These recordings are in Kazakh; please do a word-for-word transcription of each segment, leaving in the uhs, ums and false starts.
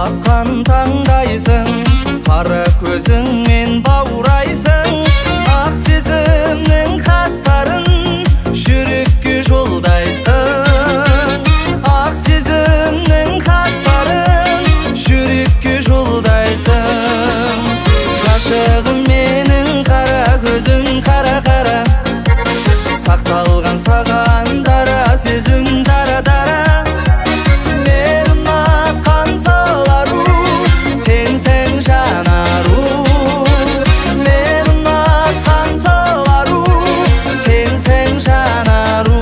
тапқан таңдайсың, қара көзіңмен баурайсың. Ақ сезімнің хаттарын жүрекке жолдайсың. Ақ сезімнің хаттарын жүрекке жолдайсың. Ғашығым менің, қара көзім қара-қара, сақталған саған дара сезім, дара-дара. Мен ұнатқан сол ару, сенсің жан ару. Мен ұнатқан сол ару, сенсің жан ару.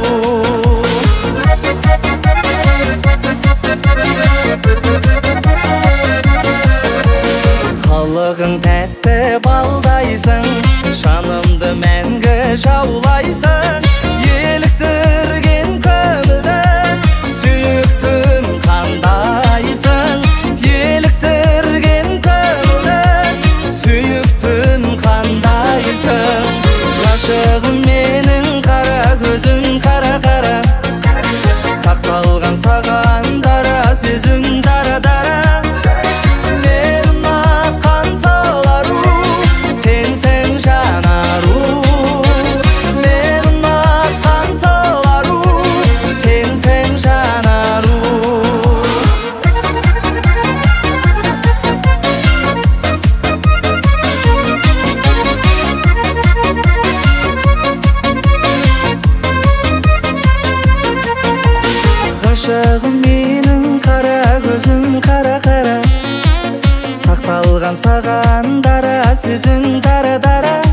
Қылығың тәтті балдайсың, жанымды мәңгі жаулайсың. Еліктірген көңілді сүйіктім қандайсың. Еліктірген көңілді сүйіктім қандайсың. Ғашығым менің, қара көзім қара-қара, сақталған саған дара сезім, дара-дара. Ғашығым менің, қара көзім қара-қара, сақталған саған дара сезім, дара-дара.